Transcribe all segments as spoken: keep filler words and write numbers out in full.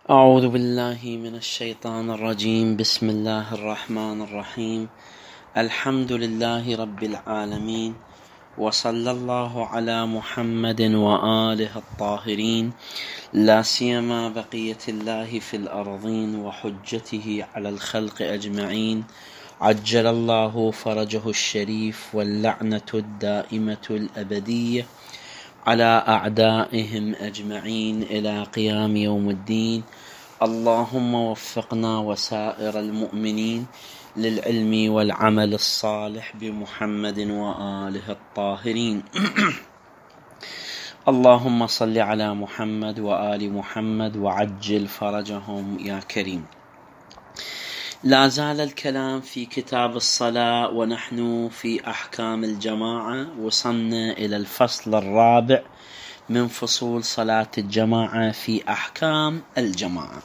أعوذ بالله من الشيطان الرجيم. بسم الله الرحمن الرحيم. الحمد لله رب العالمين، وصلى الله على محمد وآله الطاهرين، لا سيما بقية الله في الأرضين وحجته على الخلق أجمعين، عجل الله فرجه الشريف، واللعنة الدائمة الأبدية على أعدائهم أجمعين إلى قيام يوم الدين. اللهم وفقنا وسائر المؤمنين للعلم والعمل الصالح بمحمد وآله الطاهرين. اللهم صل على محمد وآل محمد وعجل فرجهم يا كريم. لا زال الكلام في كتاب الصلاة ونحن في أحكام الجماعة. وصلنا إلى الفصل الرابع من فصول صلاة الجماعة في أحكام الجماعة.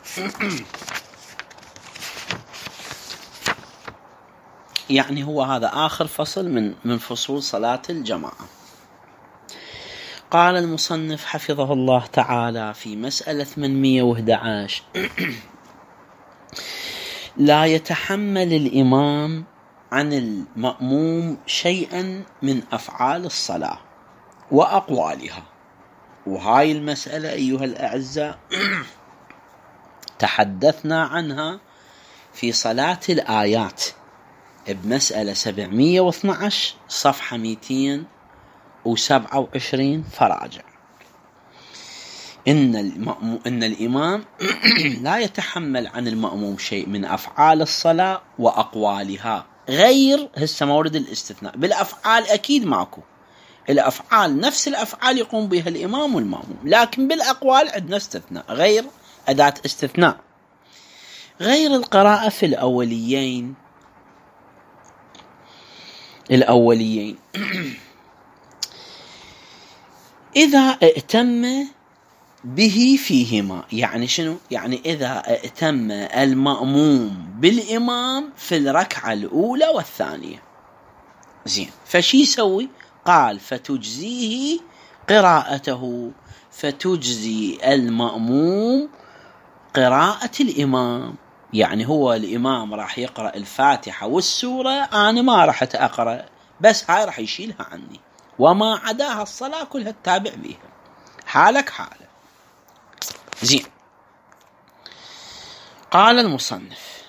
يعني هو هذا آخر فصل من من فصول صلاة الجماعة. قال المصنف حفظه الله تعالى في مسألة ثمانمئة وأحد عشر: لا يتحمل الإمام عن المأموم شيئا من أفعال الصلاة وأقوالها. وهاي المسألة أيها الأعزاء تحدثنا عنها في صلاة الآيات بمسألة سبعمئة واثني عشر صفحة مئتين وسبعة وعشرين فراجع. إن, المأمو إن الإمام لا يتحمل عن المأموم شيء من أفعال الصلاة وأقوالها، غير هسه مورد الاستثناء. بالأفعال أكيد ماكو، الأفعال نفس الأفعال يقوم بها الإمام والمأموم، لكن بالأقوال عندنا استثناء، غير أداة استثناء، غير القراءة في الأوليين الأوليين إذا ائتم به فيهما. يعني شنو؟ يعني إذا ائتم المأموم بالإمام في الركعة الأولى والثانية، زين، فشي يسوي؟ قال فتجزيه قراءته، فتجزي المأموم قراءة الإمام. يعني هو الإمام راح يقرأ الفاتحة والسورة، أنا ما راح أقرأ، بس هاي راح يشيلها عني، وما عداها الصلاة كلها تتابع بيها، حالك حاله. زين. قال المصنف: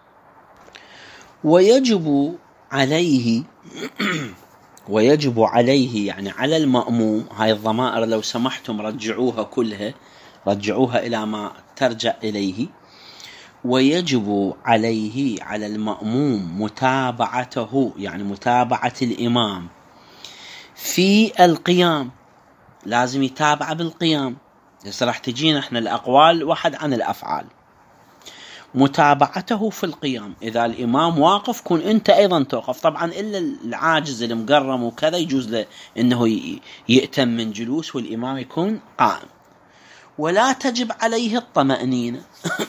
ويجب عليه ويجب عليه يعني على المأموم. هاي الضمائر لو سمحتم رجعوها كلها، رجعوها إلى ما ترجع إليه. ويجب عليه على المأموم متابعته، يعني متابعة الإمام في القيام، لازم يتابع بالقيام. هسه راح تجينا احنا الأقوال واحد عن الأفعال. متابعته في القيام، إذا الإمام واقف كن أنت أيضا توقف، طبعا إلا العاجز المقرم وكذا يجوز له أنه يأتم من جلوس والإمام يكون قائم. ولا تجب عليه الطمأنينة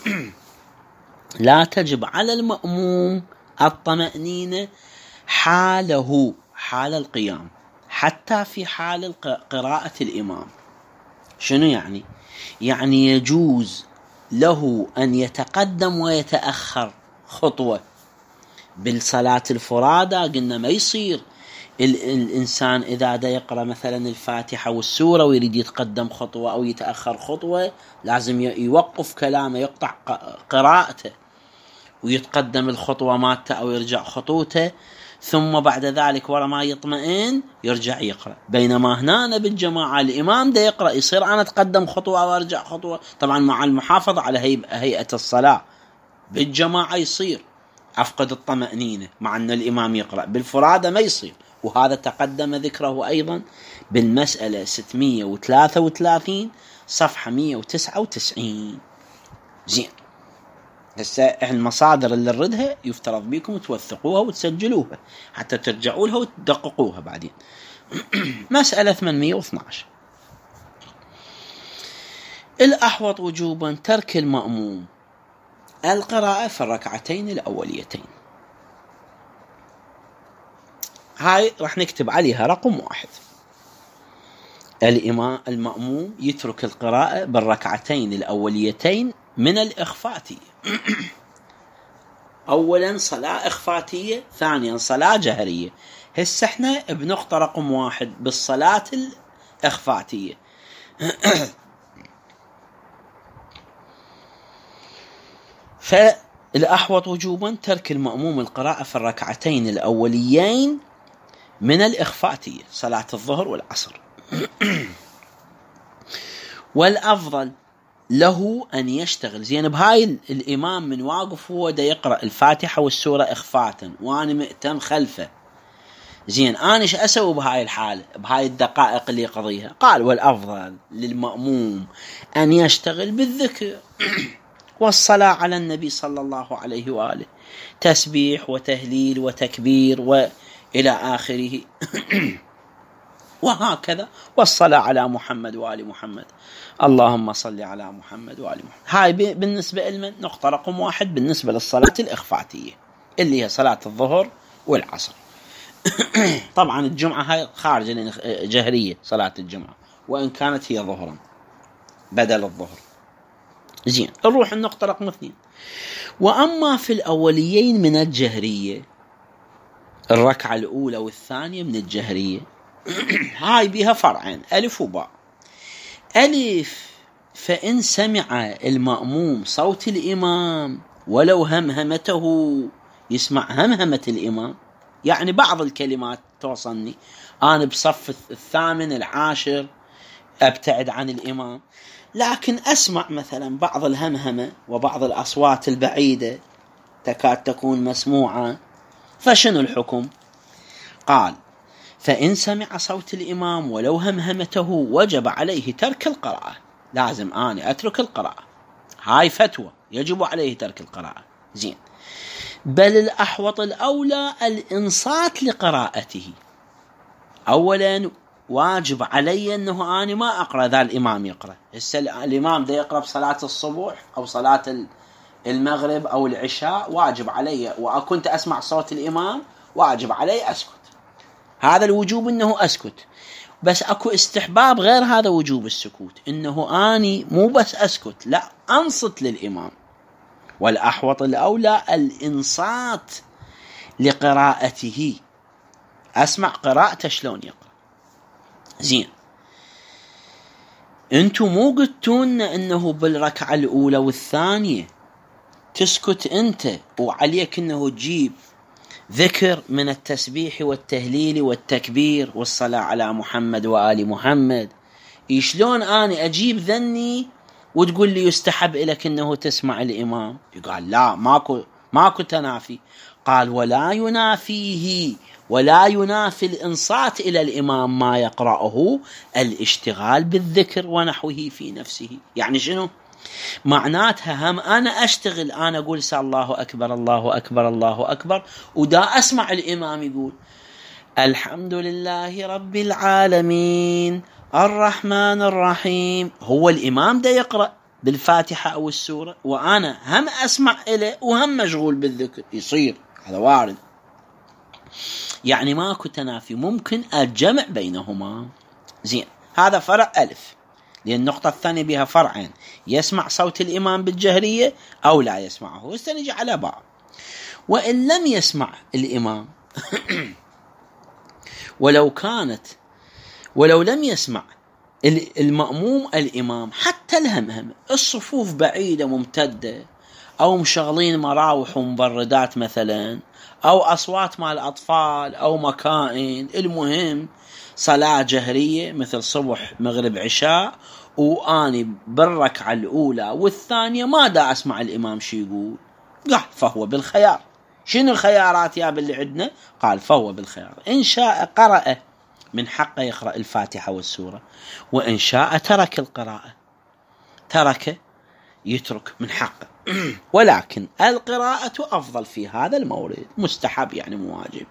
لا تجب على المأموم الطمأنينة حاله، حال القيام، حتى في حال قراءة الإمام. شنو يعني؟ يعني يجوز له أن يتقدم ويتأخر خطوة. بالصلاة الفرادى قلنا ما يصير الإنسان إذا دا يقرأ مثلا الفاتحة والسورة ويريد يتقدم خطوة أو يتأخر خطوة، لازم يوقف كلامه، يقطع قراءته ويتقدم الخطوة مالته أو يرجع خطوته، ثم بعد ذلك ورا ما يطمئن يرجع يقرأ. بينما هنا بالجماعة الإمام دا يقرأ، يصير أنا أتقدم خطوة وأرجع خطوة، طبعا مع المحافظة على هيئة الصلاة. بالجماعة يصير أفقد الطمأنينة مع أن الإمام يقرأ، بالفرادة ما يصير. وهذا تقدم ذكره أيضا بالمسألة ستمئة وثلاثة وثلاثين صفحة مئة وتسعة وتسعين. زين. هسه المصادر اللي نردها يفترض بكم توثقوها وتسجلوها حتى ترجعوا لها وتدققوها بعدين. مسألة ثمانمئة واثني عشر: الأحوط وجوبا ترك المأموم القراءة في الركعتين الأوليتين. هاي راح نكتب عليها رقم واحد. الإمام المأموم يترك القراءة بالركعتين الأوليتين من الإخفاتية. أولا صلاة إخفاتية، ثانيا صلاة جهرية. هسه احنا بنقطة رقم واحد بالصلاة الإخفاتية. فالأحوط وجوبا ترك المأموم القراءة في الركعتين الأوليين من الإخفاتية، صلاة الظهر والعصر. والأفضل له أن يشتغل زين بهاي الإمام من واقف هو دا يقرأ الفاتحة والسورة إخفاتا وأنا مئتم خلفه، زين أنا إيش أسوي بهاي الحالة بهاي الدقائق اللي يقضيها؟ قال والأفضل للمأموم أن يشتغل بالذكر والصلاة على النبي صلى الله عليه وآله، تسبيح وتهليل وتكبير وإلى آخره. وهكذا والصلاة على محمد وآل محمد، اللهم صل على محمد وآل محمد. هاي بالنسبة لمن نقطة رقم واحد بالنسبة للصلاة الإخفاتية اللي هي صلاة الظهر والعصر. طبعا الجمعة هاي خارجة جهرية، صلاة الجمعة وإن كانت هي ظهرا بدل الظهر. زين نروح النقطة رقم اثنين. وأما في الأوليين من الجهرية، الركعة الأولى والثانية من الجهرية، هاي بها فرعين ألف وباء. ألف فإن سمع المأموم صوت الإمام ولو همهمته، يسمع همهمة الإمام، يعني بعض الكلمات توصلني أنا بصف الثامن العاشر أبتعد عن الإمام، لكن أسمع مثلا بعض الهمهمة وبعض الأصوات البعيدة تكاد تكون مسموعة، فشنو الحكم؟ قال فإن سمع صوت الإمام ولو همهمته وجب عليه ترك القراءة، لازم أنا أترك القراءة، هاي فتوى يجب عليه ترك القراءة. زين بل الأحوط الأولى الإنصات لقراءته. أولا واجب علي أنه أنا ما أقرأ ذا الإمام يقرأ. هسه الإمام ده يقرأ بصلاة الصبح أو صلاة المغرب أو العشاء، واجب علي وأكنت أسمع صوت الإمام واجب علي أسكت، هذا الوجوب أنه أسكت. بس أكو استحباب غير هذا وجوب السكوت، أنه أني مو بس أسكت، لا أنصت للإمام. والأحوط الأولى الإنصات لقراءته، أسمع قراءته شلون يقرأ. زين أنتم مو قلتون أنه بالركعة الأولى والثانية تسكت أنت وعليك أنه تجيب ذكر من التسبيح والتهليل والتكبير والصلاة على محمد وآل محمد، شلون أنا أجيب ذني وتقول لي يستحب لك أنه تسمع الإمام؟ يقال لا ماكو ماكو تنافي. قال ولا ينافيه ولا ينافي الإنصات إلى الإمام ما يقرأه الاشتغال بالذكر ونحوه في نفسه. يعني شنو معناتها؟ هم أنا أشتغل، أنا أقول الله أكبر الله أكبر الله أكبر، ودا أسمع الإمام يقول الحمد لله رب العالمين الرحمن الرحيم، هو الإمام دا يقرأ بالفاتحة أو السورة وأنا هم أسمع إليه وهم مشغول بالذكر، يصير هذا وارد. يعني ماكو تنافي، ممكن الجمع بينهما. زين هذا فرع ألف، لأن النقطة الثانية بها فرعين، يسمع صوت الإمام بالجهرية أو لا يسمعه. استنجي على بعض. وإن لم يسمع الإمام ولو كانت ولو لم يسمع المأموم الإمام حتى الهمهم، الصفوف بعيدة ممتدة أو مشغلين مراوح ومبردات مثلا، أو أصوات مع الأطفال أو مكائن، المهم صلاة جهرية مثل صبح مغرب عشاء، وآني بالركعة الأولى والثانية ما دا أسمع الإمام شي يقول، قال فهو بالخيار. شنو الخيارات يا باللي عندنا؟ قال فهو بالخيار، إن شاء قرأ من حقه يقرأ الفاتحة والسورة، وإن شاء ترك القراءة، ترك يترك من حقه. ولكن القراءة أفضل في هذا المورد، مستحب يعني مواجب،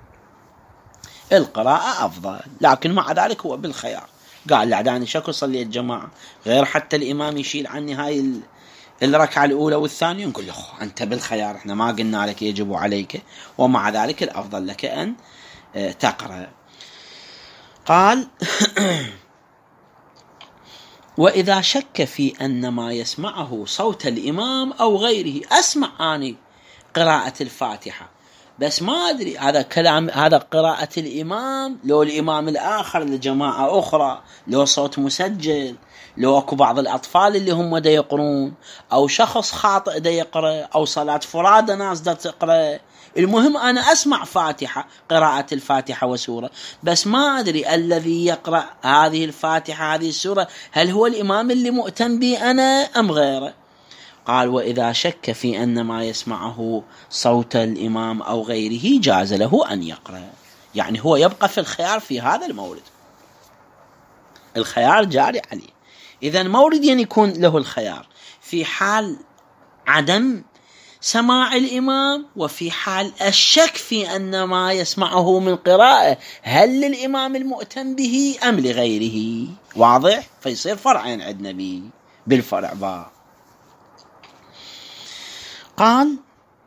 القراءة أفضل، لكن مع ذلك هو بالخيار. قال لعداني شكو صلي الجماعة غير حتى الإمام يشيل عني هاي الركعة الأولى والثانية، نقول له أنت بالخيار، إحنا ما قلنا لك يجب عليك، ومع ذلك الأفضل لك أن تقرأ. قال وإذا شك في أن ما يسمعه صوت الإمام أو غيره، أسمع أني قراءة الفاتحة بس ما أدري هذا كلام، هذا قراءة الإمام لو الإمام الآخر لجماعة أخرى، لو صوت مسجل، لو أكو بعض الأطفال اللي هم دا يقرون، أو شخص خاطئ دا يقرأ، أو صلاة فرادى ناس دا تقرأ. المهم أنا أسمع فاتحة، قراءة الفاتحة وسورة، بس ما أدري الذي يقرأ هذه الفاتحة هذه السورة هل هو الإمام اللي مؤتم بي أنا أم غيره. قال وإذا شك في أن ما يسمعه صوت الإمام أو غيره جاز له أن يقرأ. يعني هو يبقى في الخيار في هذا المورد، الخيار جاري عليه. إذن مورد يعني يكون له الخيار في حال عدم سماع الإمام، وفي حال الشك في أن ما يسمعه من قراءة هل للإمام المؤتم به أم لغيره. واضح؟ فيصير فرعين عندنا به بالفرع با. قال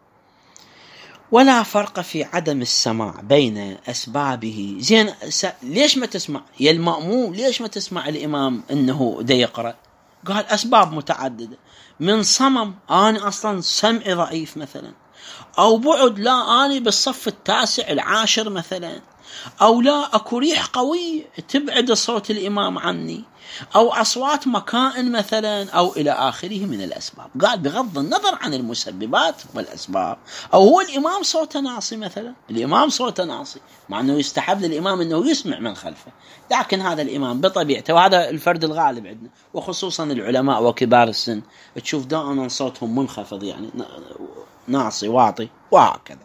ولا فرق في عدم السماع بين أسبابه. زين س... ليش ما تسمع يا المأموم، ليش ما تسمع الإمام أنه دا يقرأ؟ قال أسباب متعددة، من صمم أنا أصلا سمعي ضعيف مثلا، أو بعد لا أنا بالصف التاسع العاشر مثلا، أو لا أكو ريح قوي تبعد صوت الإمام عني، أو أصوات مكائن مثلا، أو إلى آخره من الأسباب. قال بغض النظر عن المسببات والأسباب. أو هو الإمام صوت ناصي مثلا، الإمام صوت ناصي مع أنه يستحب للإمام أنه يسمع من خلفه، لكن هذا الإمام بطبيعته، وهذا الفرد الغالب عندنا وخصوصا العلماء وكبار السن، تشوف دائما صوتهم منخفض يعني ناصي واطي وهكذا.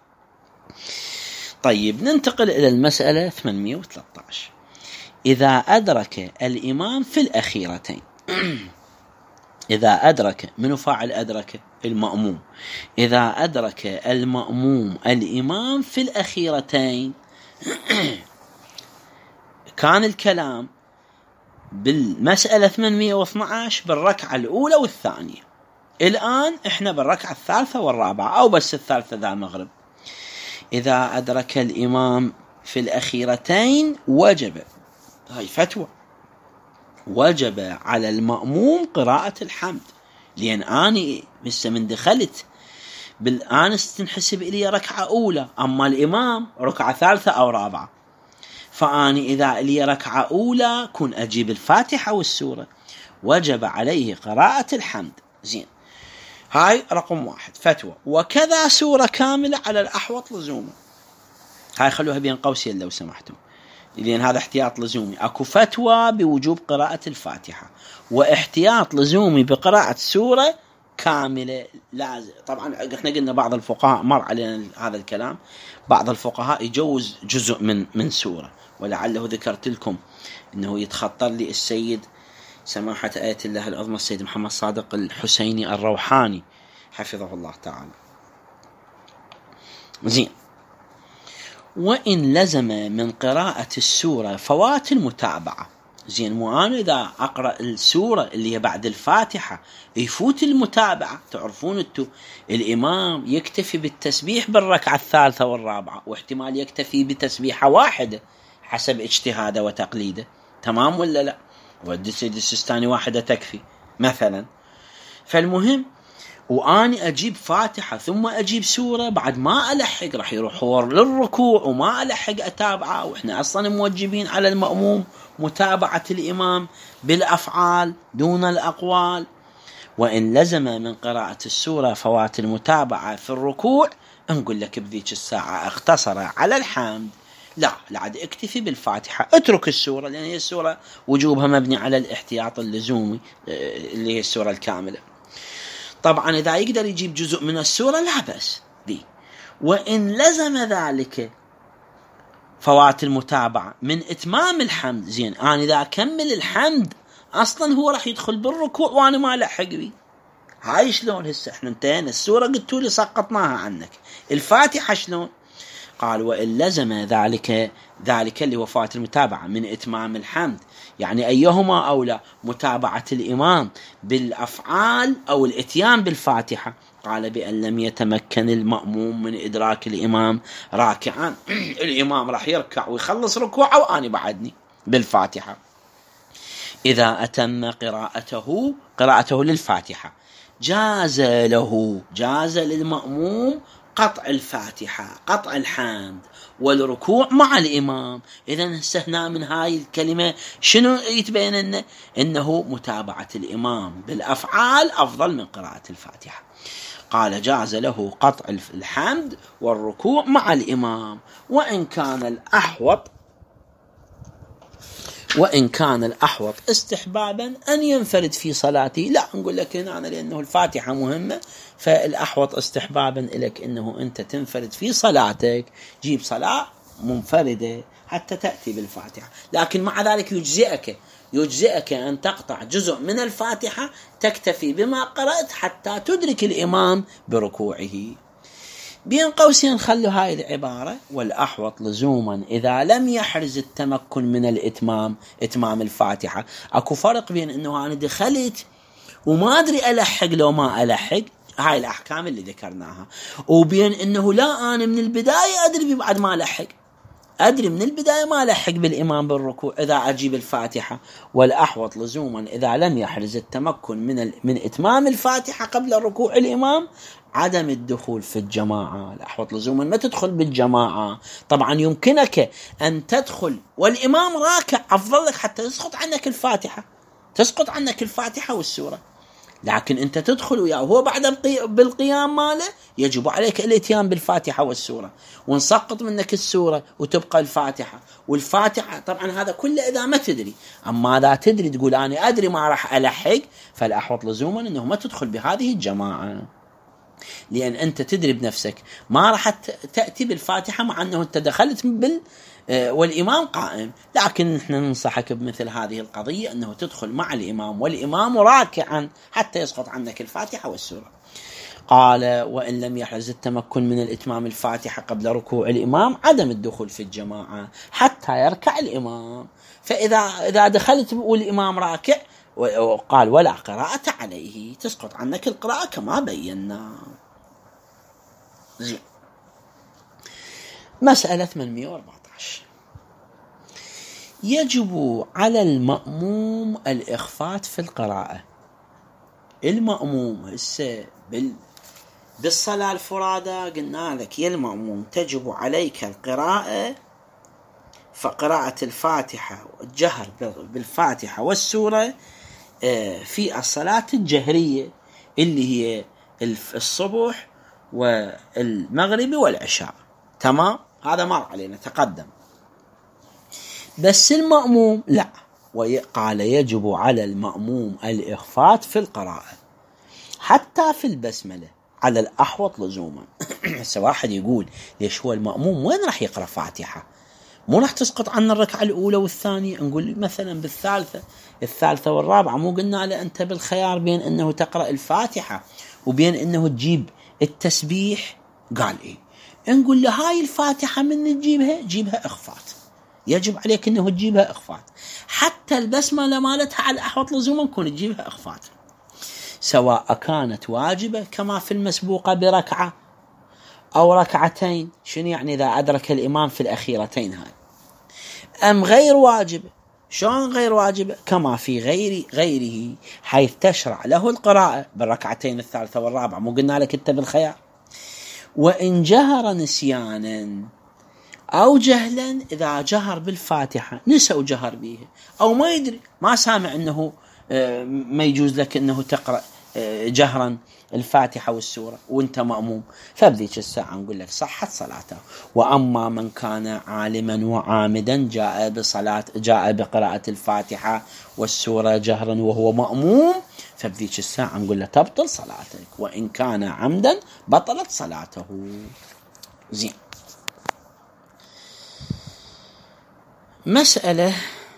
طيب ننتقل إلى المسألة ثمانمئة وثلاثة عشر. إذا أدرك الإمام في الأخيرتين إذا أدرك، من فاعل أدرك؟ المأموم. إذا أدرك المأموم الإمام في الأخيرتين كان الكلام بالمسألة ثمانمئة واثني عشر بالركعة الأولى والثانية، الآن إحنا بالركعة الثالثة والرابعة أو بس الثالثة ذا المغرب. إذا أدرك الإمام في الأخيرتين وجب، هاي فتوى، وجب على المأموم قراءة الحمد، لأن أنا لسه من دخلت بالآن تنحسب إلي ركعة أولى، أما الإمام ركعة ثالثة أو رابعة، فأنا إذا إلي ركعة أولى كن أجيب الفاتحة والسورة، وجب عليه قراءة الحمد. زين، هاي رقم واحد فتوى. وكذا سورة كاملة على الأحوط لزومه، هاي خلوها بين قوسين لو سمحتم، لأن هذا احتياط لزومي. أكو فتوى بوجوب قراءة الفاتحة، واحتياط لزومي بقراءة سورة كاملة لازم. طبعا احنا قلنا بعض الفقهاء مر علينا هذا الكلام، بعض الفقهاء يجوز جزء من من سورة، ولعله ذكرت لكم انه يتخطر لي السيد سماحة آية الله العظمى السيد محمد صادق الحسيني الروحاني حفظه الله تعالى. زين، وإن لزم من قراءة السورة فوات المتابعة. زين، مو أنا إذا أقرأ السورة اللي هي بعد الفاتحة يفوت المتابعة. تعرفون أنتو الإمام يكتفي بالتسبيح بالركعة الثالثة والرابعة، واحتمال يكتفي بتسبيحة واحدة حسب اجتهاده وتقليده، تمام ولا لا؟ والسيد السيستاني واحدة تكفي مثلا. فالمهم وأني أجيب فاتحة ثم أجيب سورة، بعد ما ألحق راح يروح للركوع وما ألحق أتابعه، وإحنا أصلا موجبين على المأموم متابعة الإمام بالأفعال دون الأقوال. وإن لزم من قراءة السورة فوات المتابعة في الركوع، نقول لك بذيك الساعة اختصر على الحمد، لا لعد اكتفي بالفاتحة، اترك السورة، لأن هي السورة وجوبها مبني على الاحتياط اللزومي اللي هي السورة الكاملة. طبعا إذا يقدر يجيب جزء من السورة لا بأس به. وإن لزم ذلك فوات المتابعة من إتمام الحمد، زين أنا إذا أكمل الحمد أصلا هو راح يدخل بالركوع وأنا ما لحق بي، هاي شلون؟ هسه احنا انتهينا السورة قلتوا لي سقطناها عنك، الفاتحة شلون؟ قال وإن لزم ذلك ذلك اللي هو فوات المتابعة من إتمام الحمد، يعني أيهما أولى، متابعة الإمام بالأفعال أو الإتيان بالفاتحة؟ قال بأن لم يتمكن المأموم من إدراك الإمام راكعا الإمام راح يركع ويخلص ركوعه وأنا بعدني بالفاتحة. إذا أتم قراءته قراءته للفاتحة جاز له جاز للمأموم قطع الفاتحة قطع الحمد والركوع مع الإمام. إذن استثناء من هاي الكلمة شنو يتبين لنا؟ إنه متابعة الإمام بالأفعال أفضل من قراءة الفاتحة. قال جاز له قطع الحمد والركوع مع الإمام وإن كان الأحوط وإن كان الأحوط استحبابا أن ينفرد في صلاته. لا نقول لك هنا لأنه الفاتحة مهمة، فالأحوط استحبابا لك أنه أنت تنفرد في صلاتك، جيب صلاة منفردة حتى تأتي بالفاتحة. لكن مع ذلك يجزئك يجزئك أن تقطع جزء من الفاتحة تكتفي بما قرأت حتى تدرك الإمام بركوعه. بين قوسين خلوا هاي العبارة والأحوط لزوما إذا لم يحرز التمكن من الإتمام إتمام الفاتحة. أكو فرق بين أنه أنا دخلت وما أدري ألحق لو ما ألحق، هاي الأحكام اللي ذكرناها، وبين أنه لا أنا من البداية أدري بعد ما ألحق أدري من البداية ما ألحق بالإمام بالركوع إذا أجيب الفاتحة. والأحوط لزوما إذا لم يحرز التمكن من من إتمام الفاتحة قبل ركوع الإمام عدم الدخول في الجماعة. الأحوط لزوما ما تدخل بالجماعة. طبعا يمكنك أن تدخل والإمام راكع، أفضل لك حتى تسقط عنك الفاتحة تسقط عنك الفاتحة والسورة، لكن أنت تدخل وياه وهو بعد بالقيام ماله يجب عليك الاتيان بالفاتحة والسورة، ونسقط منك السورة وتبقى الفاتحة. والفاتحة طبعا هذا كله إذا ما تدري، أما إذا تدري تقول أنا أدري ما راح ألحق، فالأحوط لزوما أنه ما تدخل بهذه الجماعة، لأن أنت تدري بنفسك ما راح تأتي بالفاتحة مع أنه أنت دخلت بال والإمام قائم. لكن نحن ننصحك بمثل هذه القضية أنه تدخل مع الإمام والإمام راكعا حتى يسقط عنك الفاتحة والسورة. قال وإن لم يحرز التمكن من الإتمام الفاتحة قبل ركوع الإمام عدم الدخول في الجماعة حتى يركع الإمام. فإذا إذا دخلت والإمام راكع وقال ولا قراءة عليه تسقط عنك القراءة كما بينا. زين. مسألة ثمانمئة وأربعة عشر يجب على المأموم الإخفات في القراءة. المأموم هسه بال بالصلاة الفرادى قلنا لك يا المأموم تجب عليك القراءة، فقراءة الفاتحة والجهر بالفاتحة والسورة في الصلاة الجهرية اللي هي الصبح والمغرب والعشاء. تمام، هذا مر علينا تقدم. بس المأموم لا، وقال يجب على المأموم الإخفات في القراءة حتى في البسملة على الأحوط لزوما. هسه واحد يقول ليش هو المأموم وين راح يقرأ فاتحة؟ مو راح تسقط عنا الركعة الأولى والثانية؟ نقول مثلا بالثالثة الثالثة والرابعة مو قلنا له أنت بالخيار بين أنه تقرأ الفاتحة وبين أنه تجيب التسبيح؟ قال إيه؟ نقول له هاي الفاتحة من تجيبها جيبها إخفات، يجب عليك أنه تجيبها إخفات. حتى البسملة مالتها على الأحوط لزوما كون تجيبها إخفات، سواء كانت واجبة كما في المسبوقة بركعة أو ركعتين. شنو يعني إذا أدرك الإمام في الأخيرتين هاي؟ أم غير واجبة؟ شلون غير واجبة؟ كما في غير غيره حيث تشرع له القراءة بالركعتين الثالثة والرابعة، مو قلنا لك أنت بالخيار. وإن جهر نسيانا أو جهلا، إذا جهر بالفاتحة نسى وجهر بيها أو ما يدري ما سامع أنه ما يجوز لك أنه تقرأ جهرا الفاتحة والسورة وانت مأموم، فبذيك الساعة نقول لك صحت صلاته. وأما من كان عالما وعامدا جاء بصلاة جاء بقراءة الفاتحة والسورة جهرا وهو مأموم، فبذيك الساعة نقول له تبطل صلاتك، وإن كان عمدا بطلت صلاته. زين. مسألة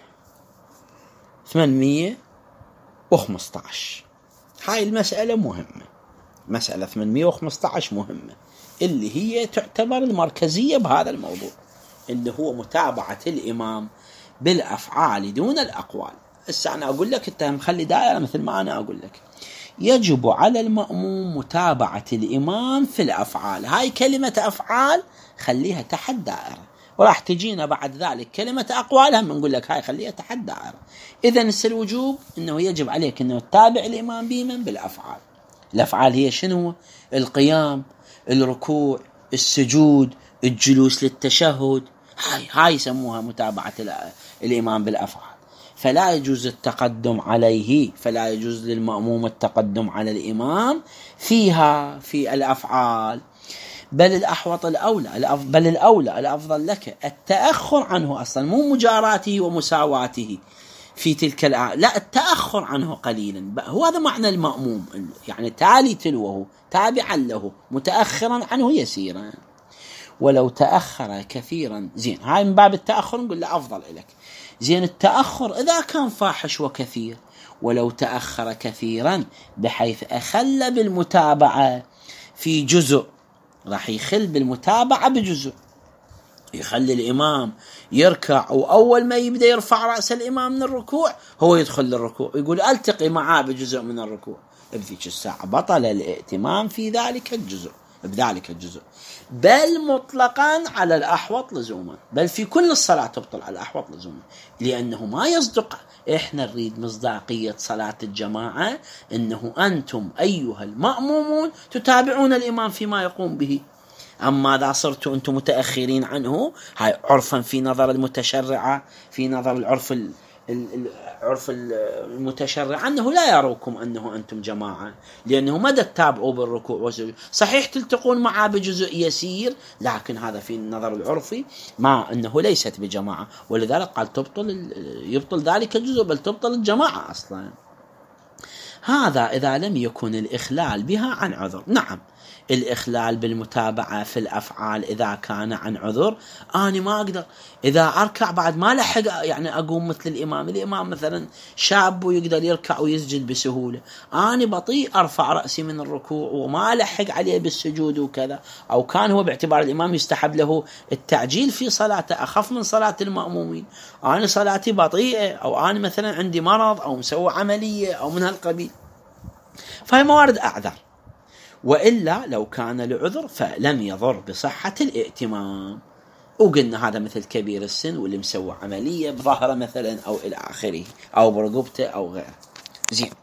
ثمانمئة وخمسة عشر، هاي المسألة مهمة، مسألة ثمانمئة وخمسة عشر مهمة، اللي هي تعتبر المركزية بهذا الموضوع، اللي هو متابعة الإمام بالأفعال دون الأقوال. هسه أنا أقول لك أنت مخلي دائرة مثل ما أنا أقول لك. يجب على المأموم متابعة الإمام في الأفعال. هاي كلمة أفعال خليها تحت دائرة، وراح تجينا بعد ذلك كلمة أقوالها بنقول لك هاي خليها تحت دائرة. إذن الوجوب أنه يجب عليك أنه تتابع الإمام بمن؟ بالأفعال. الأفعال هي شنو؟ القيام، الركوع، السجود، الجلوس للتشهد، هاي هاي يسموها متابعة الإمام بالأفعال. فلا يجوز التقدم عليه، فلا يجوز للمأموم التقدم على الإمام فيها في الأفعال، بل الأحوط الأولى بل الأولى الأفضل لك التأخر عنه أصلا، مو مجاراته ومساواته في تلك الأ... لا التأخر عنه قليلا. هو هذا معنى المأموم، يعني تالي تلوه تابعا له متأخرا عنه يسيرا. ولو تأخر كثيرا زين، هاي من باب التأخر نقول له أفضل لك. زين التأخر إذا كان فاحش وكثير، ولو تأخر كثيرا بحيث أخل بالمتابعة في جزء، راح يخل بالمتابعة بجزء، يخلي الإمام يركع وأول ما يبدأ يرفع رأس الإمام من الركوع هو يدخل للركوع، يقول ألتقي معاه بجزء من الركوع، بذيك الساعة بطل الائتمام في ذلك الجزء بذلك الجزء، بل مطلقا على الأحوط لزوما، بل في كل الصلاة تبطل على الأحوط لزوما، لأنه ما يصدق. إحنا نريد مصداقية صلاة الجماعة، إنه أنتم أيها المأمومون تتابعون الإمام فيما يقوم به. أما إذا صرتوا أنتم متأخرين عنه، هاي عرفا في نظر المتشرعة، في نظر العرف العرف المتشرع أنه لا يروكم أنه أنتم جماعة، لأنه مدى تتابعوا بالركوع والسجود، صحيح تلتقون معه بجزء يسير، لكن هذا في النظر العرفي ما أنه ليست بجماعة، ولذلك قال تبطل يبطل ذلك الجزء، بل تبطل الجماعة أصلا. هذا إذا لم يكن الإخلال بها عن عذر. نعم الإخلال بالمتابعة في الأفعال إذا كان عن عذر، أنا ما أقدر إذا أركع بعد ما لحق يعني أقوم مثل الإمام، الإمام مثلا شاب ويقدر يركع ويسجد بسهولة، أنا بطيء أرفع رأسي من الركوع وما لحق عليه بالسجود وكذا، أو كان هو باعتبار الإمام يستحب له التعجيل في صلاته أخف من صلاة المأمومين، أنا صلاتي بطيئة، أو أنا مثلا عندي مرض أو مسوي عملية أو من هالقبيل، فهي موارد أعذر. وإلا لو كان لعذر فلم يضر بصحة الائتمام، وقلنا هذا مثل كبير السن واللي مسوى عملية بظهره مثلا أو إلى آخره، أو برقبته أو غيره. زين،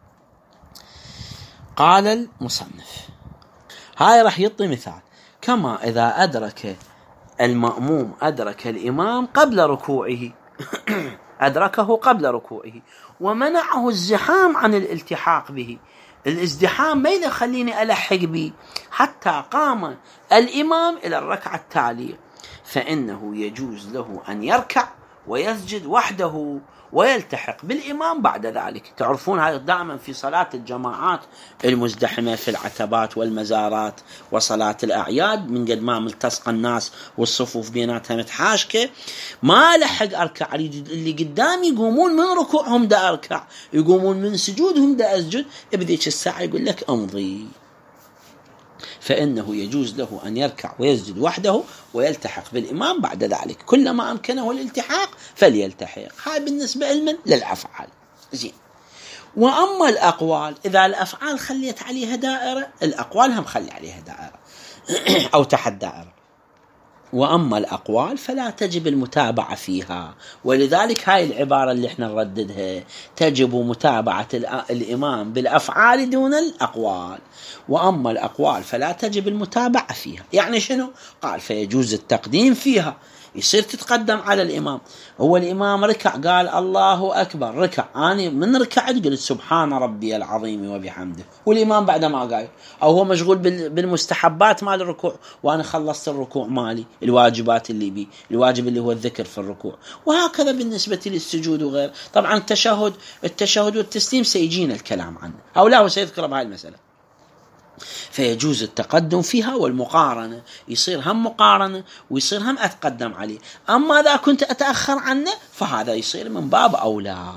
قال المصنف هاي راح يعطي مثال، كما إذا أدرك المأموم أدرك الإمام قبل ركوعه أدركه قبل ركوعه ومنعه الزحام عن الالتحاق به، الازدحام ما يخليني ألحق به حتى قام الإمام إلى الركعة التالية، فإنه يجوز له أن يركع ويسجد وحده ويلتحق بالإمام بعد ذلك. تعرفون هذا دائما في صلاة الجماعات المزدحمة في العتبات والمزارات وصلاة الأعياد، من قد ما ملتصق الناس والصفوف بيناتها متحاشكة، ما لحق أركع، اللي قدامي يقومون من ركوعهم دا أركع، يقومون من سجودهم دا أسجد، بذيك الساعة يقول لك أمضي، فإنه يجوز له أن يركع ويسجد وحده ويلتحق بالإمام بعد ذلك، كلما أمكنه الالتحاق فليلتحق. هاي بالنسبة لمن؟ للأفعال. زين، وأما الأقوال إذا الأفعال خليت عليها دائرة، الأقوال هم خلي عليها دائرة أو تحت دائرة. وأما الأقوال فلا تجب المتابعة فيها، ولذلك هاي العبارة اللي احنا نرددها، تجب متابعة الإمام بالأفعال دون الأقوال. وأما الأقوال فلا تجب المتابعة فيها، يعني شنو؟ قال فيجوز التقديم فيها، يصير تتقدم على الإمام، هو الإمام ركع قال الله أكبر، ركع، أنا من ركعت قلت سبحان ربي العظيم وبحمده، والإمام بعد ما قال، أو هو مشغول بالمستحبات مال الركوع وأنا خلصت الركوع مالي، الواجبات اللي بي الواجب اللي هو الذكر في الركوع، وهكذا بالنسبة للسجود وغير. طبعا التشهد التشهد والتسليم سيجينا الكلام عنه، أو لا هو سيذكر بهاي المسألة. فيجوز التقدم فيها والمقارنة، يصير هم مقارنة ويصير هم أتقدم عليه. أما إذا كنت أتأخر عنه فهذا يصير من باب أولى.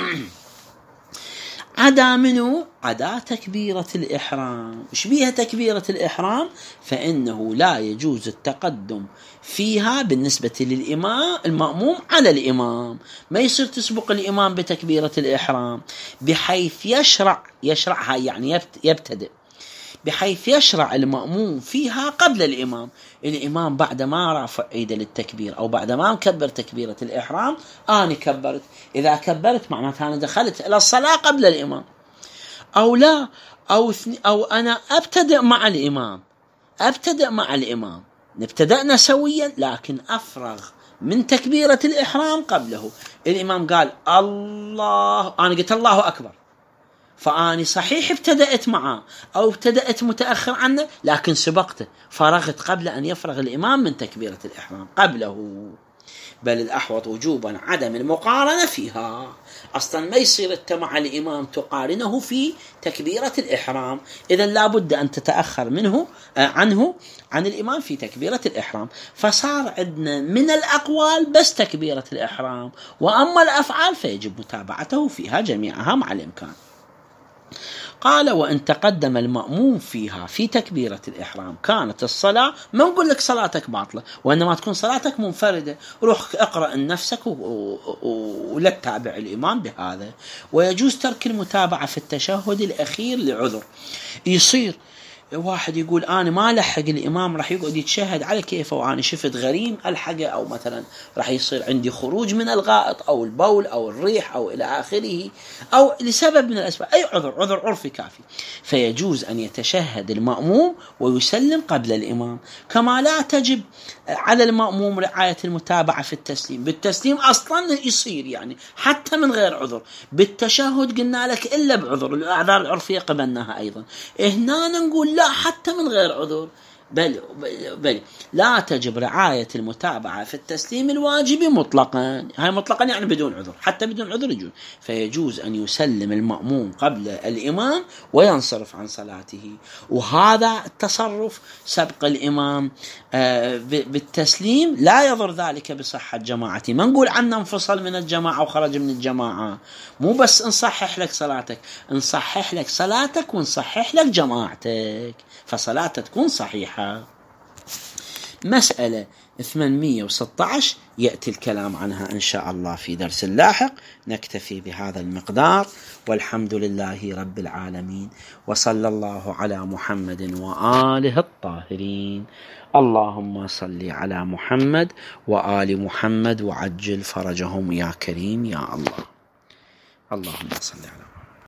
عدا منه عدا تكبيرة الإحرام. إيش بيها تكبيرة الإحرام؟ فإنه لا يجوز التقدم فيها بالنسبة للإمام المأموم على الإمام، ما يصير تسبق الإمام بتكبيرة الإحرام بحيث يشرع يشرعها يعني يبتدئ بحيث يشرع المأموم فيها قبل الإمام. الإمام بعد ما رافع ايده للتكبير أو بعد ما مكبر تكبيرة الإحرام أنا كبرت، إذا كبرت معناتها أنا دخلت إلى الصلاة قبل الإمام، أو لا، أو, أو أنا أبتدأ مع الإمام أبتدأ مع الإمام نبتدأنا سويا، لكن أفرغ من تكبيرة الإحرام قبله. الإمام قال الله، أنا قلت الله أكبر، فأني صحيح ابتدأت معه أو ابتدأت متأخر عنه، لكن سبقته، فرغت قبل أن يفرغ الإمام من تكبيرة الإحرام قبله. بل الأحوط وجوبا عدم المقارنة فيها. أصلا ما يصير أنت مع الإمام تقارنه في تكبيرة الإحرام، إذن لابد أن تتأخر منه عنه عن الإمام في تكبيرة الإحرام. فصار عندنا من الأقوال بس تكبيرة الإحرام، وأما الأفعال فيجب متابعته فيها جميعها مع الإمكان. قال وإن تقدم المأموم فيها في تكبيرة الإحرام كانت الصلاة، ما نقول لك صلاتك باطلة، وإنما تكون صلاتك منفردة، روح اقرأ لنفسك ولا تتابع الإمام بهذا. ويجوز ترك المتابعة في التشهد الأخير لعذر. يصير واحد يقول أنا ما لحق الإمام، راح يقعد يتشهد على كيفه، وأنا شفت غريم ألحقه، أو مثلا راح يصير عندي خروج من الغائط أو البول أو الريح أو إلى آخره، أو لسبب من الأسباب، أي عذر عذر عرفي كافي، فيجوز أن يتشهد المأموم ويسلم قبل الإمام. كما لا تجب على المأموم رعاية المتابعة في التسليم. بالتسليم أصلا يصير يعني حتى من غير عذر، بالتشهد قلنا لك إلا بعذر، الأعذار العرفية قبلناها أيضا. هنا نقول لا، حتى من غير عذر، بل, بل لا تجب رعاية المتابعة في التسليم الواجب مطلقا. هاي مطلقا يعني بدون عذر، حتى بدون عذر يجوز. فيجوز أن يسلم المأموم قبل الإمام وينصرف عن صلاته، وهذا التصرف سبق الإمام بالتسليم لا يضر ذلك بصحة جماعته. ما نقول عنه انفصل من الجماعة وخرج من الجماعة، مو بس نصحح لك صلاتك، نصحح لك صلاتك ونصحح لك جماعتك، فصلاتك تكون صحيحة. مسألة ثمانمئة وستة عشر يأتي الكلام عنها إن شاء الله في درس لاحق. نكتفي بهذا المقدار، والحمد لله رب العالمين، وصلى الله على محمد وآله الطاهرين. اللهم صل على محمد وآل محمد وعجل فرجهم يا كريم يا الله. اللهم صل على محمد.